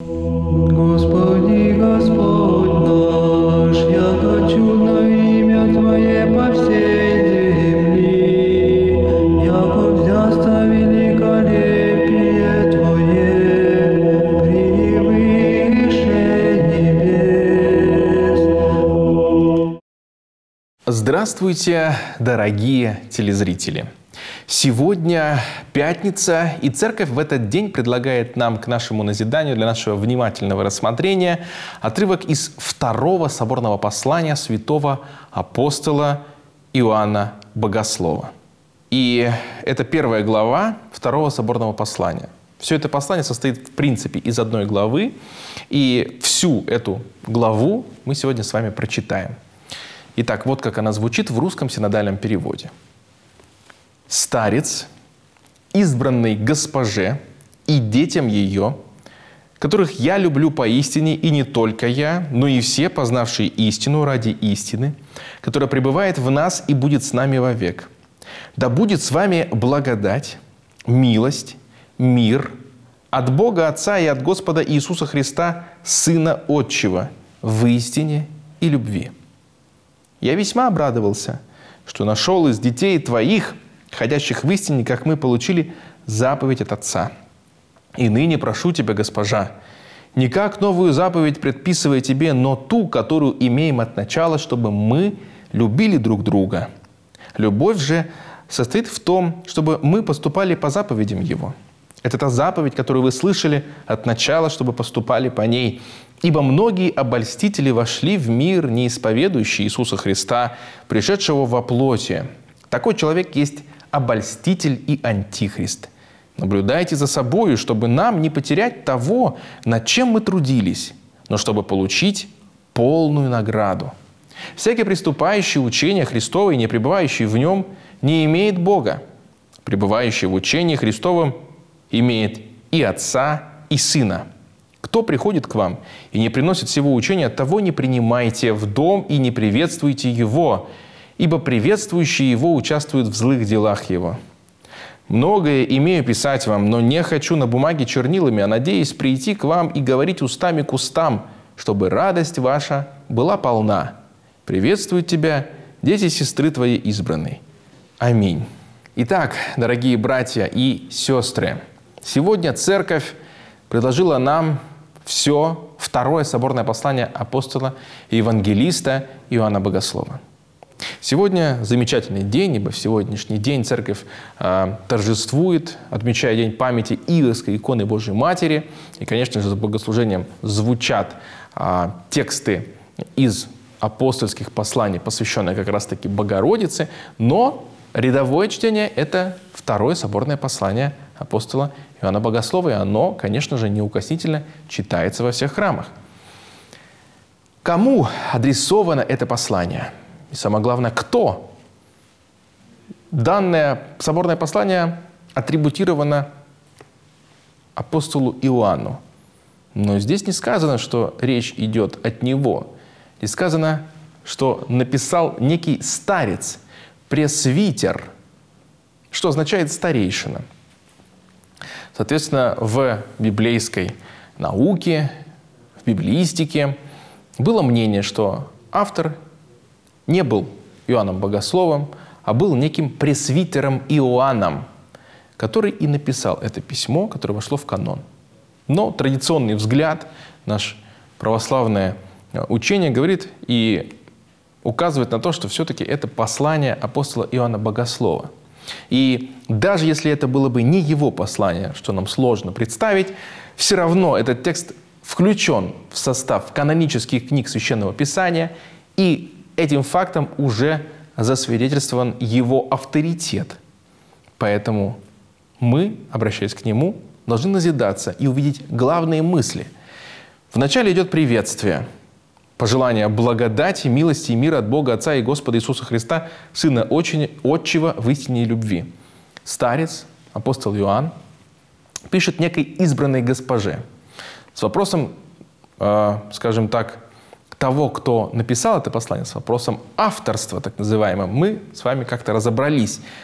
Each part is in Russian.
Господи, Господь наш, яко чудно имя Твое по всей земли, яко взясто великолепие Твое превыше небес. Здравствуйте, дорогие телезрители! Сегодня пятница, и Церковь в этот день предлагает нам к нашему назиданию, для нашего внимательного рассмотрения, отрывок из второго соборного послания святого апостола Иоанна Богослова. И это первая глава второго соборного послания. Все это послание состоит, в принципе, из одной главы, и всю эту главу мы сегодня с вами прочитаем. Итак, вот как она звучит в русском синодальном переводе. «Старец, избранный госпоже и детям ее, которых я люблю поистине, и не только я, но и все, познавшие истину ради истины, которая пребывает в нас и будет с нами вовек. Да будет с вами благодать, милость, мир от Бога Отца и от Господа Иисуса Христа, Сына Отчего, в истине и любви. Я весьма обрадовался, что нашел из детей твоих, ходящих в истине, как мы получили заповедь от Отца. И ныне прошу тебя, госпожа, не как новую заповедь предписывая тебе, но ту, которую имеем от начала, чтобы мы любили друг друга. Любовь же состоит в том, чтобы мы поступали по заповедям Его. Это та заповедь, которую вы слышали от начала, чтобы поступали по ней. Ибо многие обольстители вошли в мир, не исповедующие Иисуса Христа, пришедшего во плоти. Такой человек есть обольститель и антихрист. Наблюдайте за собою, чтобы нам не потерять того, над чем мы трудились, но чтобы получить полную награду. Всякий приступающий в учение Христово и не пребывающий в нем не имеет Бога. Пребывающий в учении Христовом имеет и Отца, и Сына. Кто приходит к вам и не приносит сего учения, того не принимайте в дом и не приветствуйте его, ибо приветствующие его участвуют в злых делах его. Многое имею писать вам, но не хочу на бумаге чернилами, а надеюсь прийти к вам и говорить устами к устам, чтобы радость ваша была полна. Приветствуют тебя дети и сестры твои избранные. Аминь». Итак, дорогие братья и сестры, сегодня Церковь предложила нам все второе соборное послание апостола и евангелиста Иоанна Богослова. Сегодня замечательный день, ибо в сегодняшний день Церковь торжествует, отмечая День памяти Иверской иконы Божьей Матери. И, конечно же, с богослужением звучат тексты из апостольских посланий, посвященные как раз-таки Богородице, но рядовое чтение – это второе соборное послание апостола Иоанна Богослова, и оно, конечно же, неукоснительно читается во всех храмах. Кому адресовано это послание? И самое главное, кто? Данное соборное послание атрибутировано апостолу Иоанну. Но здесь не сказано, что речь идет от него. Здесь сказано, что написал некий старец, пресвитер, что означает старейшина. Соответственно, в библейской науке, в библеистике было мнение, что автор не был Иоанном Богословом, а был неким пресвитером Иоанном, который и написал это письмо, которое вошло в канон. Но традиционный взгляд, наше православное учение говорит и указывает на то, что все-таки это послание апостола Иоанна Богослова. И даже если это было бы не его послание, что нам сложно представить, все равно этот текст включен в состав канонических книг Священного Писания, и этим фактом уже засвидетельствован его авторитет. Поэтому мы, обращаясь к нему, должны назидаться и увидеть главные мысли. Вначале идет приветствие, пожелание благодати, милости и мира от Бога Отца и Господа Иисуса Христа, Сына Отчего в истине и любви. Старец, апостол Иоанн, пишет некой избранной госпоже с вопросом, скажем так, того, кто написал это послание, с вопросом авторства, так называемым, мы с вами как-то разобрались.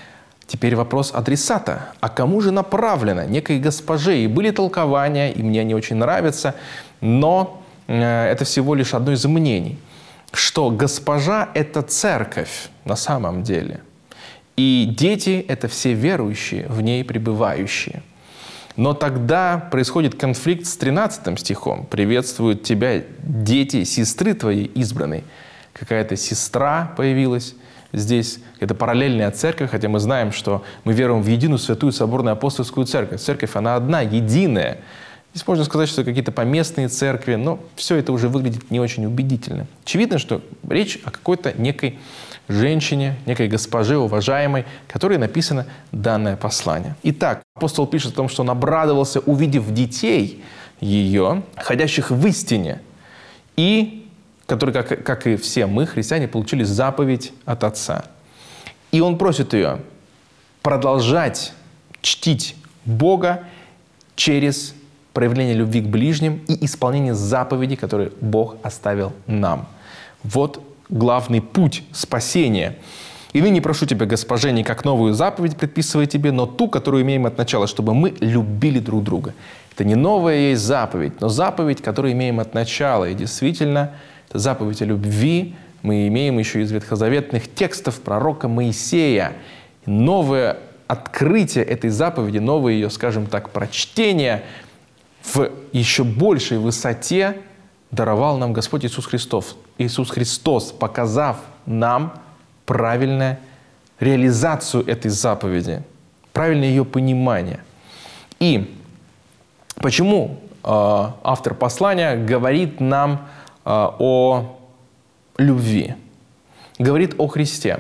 Теперь вопрос адресата. А кому же направлено? Некой госпоже. И были толкования, и мне они очень нравятся, но это всего лишь одно из мнений, что госпожа – это церковь на самом деле. И дети – это все верующие, в ней пребывающие. Но тогда происходит конфликт с 13 стихом. «Приветствуют тебя дети, сестры твоей избранной». Какая-то сестра появилась здесь, это параллельная церковь, хотя мы знаем, что мы веруем в единую святую соборную апостольскую церковь. Церковь, она одна, единая. Здесь можно сказать, что какие-то поместные церкви, но все это уже выглядит не очень убедительно. Очевидно, что речь о какой-то некой женщине, некой госпоже, уважаемой, которой написано данное послание. Итак, апостол пишет о том, что он обрадовался, увидев детей ее, ходящих в истине, и которые, как и все мы, христиане, получили заповедь от Отца. И он просит ее продолжать чтить Бога через проявление любви к ближним и исполнение заповедей, которые Бог оставил нам. Вот главный путь спасения. «И ныне прошу тебя, госпоже, не как новую заповедь предписывая тебе, но ту, которую имеем от начала, чтобы мы любили друг друга». Это не новая есть заповедь, но заповедь, которую имеем от начала. И действительно, это заповедь о любви. Мы имеем еще из ветхозаветных текстов пророка Моисея. Новое открытие этой заповеди, новое ее, скажем так, прочтение в еще большей высоте даровал нам Господь Иисус Христос. Иисус Христос, показав нам правильную реализацию этой заповеди, правильное ее понимание. И почему автор послания говорит нам о любви, говорит о Христе?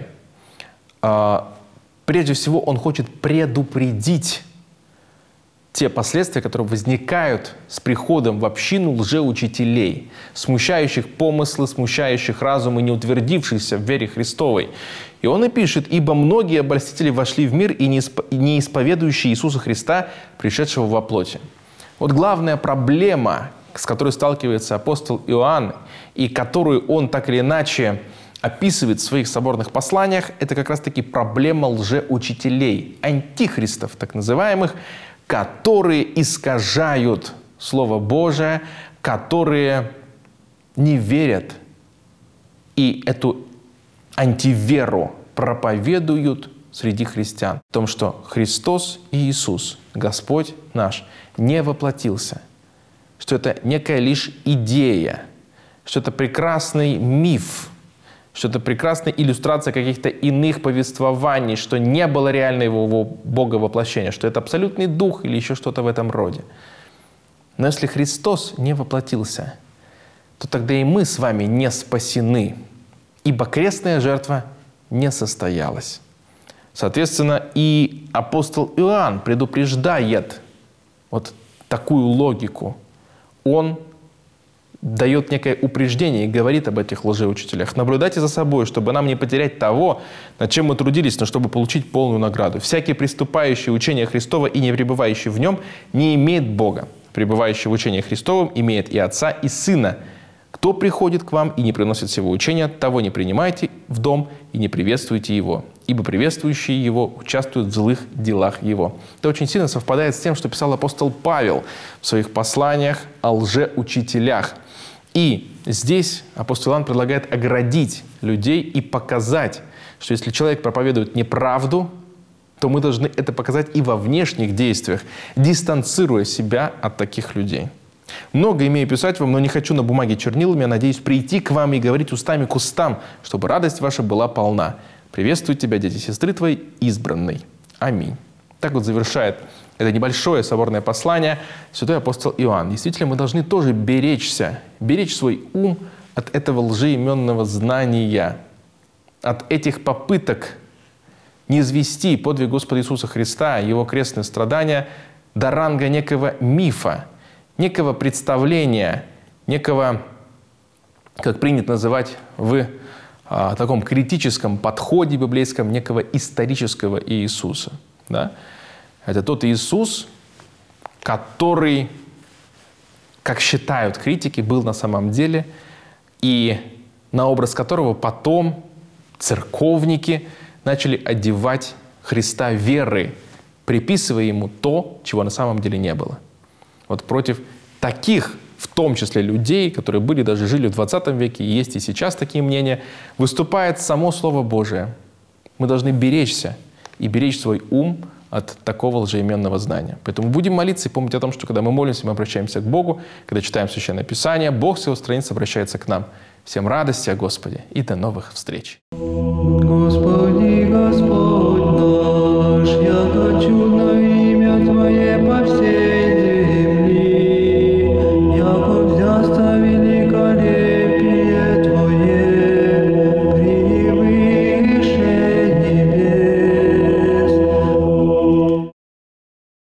Прежде всего, он хочет предупредить те последствия, которые возникают с приходом в общину лжеучителей, смущающих помыслы, смущающих разум и не утвердившихся в вере Христовой. И он и пишет: «Ибо многие обольстители вошли в мир и не исповедующие Иисуса Христа, пришедшего во плоти». Вот главная проблема, с которой сталкивается апостол Иоанн, и которую он так или иначе описывает в своих соборных посланиях, это как раз-таки проблема лжеучителей, антихристов так называемых, которые искажают Слово Божие, которые не верят и эту антиверу проповедуют среди христиан. В том, что Христос и Иисус, Господь наш, не воплотился, что это некая лишь идея, что это прекрасный миф, что это прекрасная иллюстрация каких-то иных повествований, что не было реального Бога воплощения, что это абсолютный дух или еще что-то в этом роде. Но если Христос не воплотился, то тогда и мы с вами не спасены, ибо крестная жертва не состоялась. Соответственно, и апостол Иоанн предупреждает вот такую логику. Он дает некое упреждение и говорит об этих лжеучителях. Наблюдайте за собой, чтобы нам не потерять того, над чем мы трудились, но чтобы получить полную награду. Всякий, приступающий в учение Христово и не пребывающий в нем, не имеет Бога. Пребывающий в учении Христовом имеет и Отца, и Сына. Кто приходит к вам и не приносит сего учения, того не принимайте в дом и не приветствуйте его, ибо приветствующие его участвуют в злых делах его». Это очень сильно совпадает с тем, что писал апостол Павел в своих посланиях о лжеучителях. И здесь апостол Иоанн предлагает оградить людей и показать, что если человек проповедует неправду, то мы должны это показать и во внешних действиях, дистанцируя себя от таких людей. «Много имею писать вам, но не хочу на бумаге чернилами, я надеюсь прийти к вам и говорить устами к устам, чтобы радость ваша была полна. Приветствуют тебя, дети, сестры твои, избранной. Аминь». Так вот завершает это небольшое соборное послание святой апостол Иоанн. Действительно, мы должны тоже беречься, беречь свой ум от этого лжеименного знания, от этих попыток низвести подвиг Господа Иисуса Христа, Его крестные страдания до ранга некого мифа, некого представления, некого, как принято называть в таком критическом подходе библейском, некого исторического Иисуса. Да? Это тот Иисус, который, как считают критики, был на самом деле, и на образ которого потом церковники начали одевать Христа веры, приписывая Ему то, чего на самом деле не было. Вот против таких, в том числе людей, которые были, даже жили в 20 веке, и есть и сейчас такие мнения, выступает само Слово Божие. Мы должны беречься и беречь свой ум от такого лжеименного знания. Поэтому будем молиться и помнить о том, что когда мы молимся, мы обращаемся к Богу, когда читаем Священное Писание, Бог с Его страниц обращается к нам. Всем радости о Господе и до новых встреч! Господи, Господь наш, яко чудно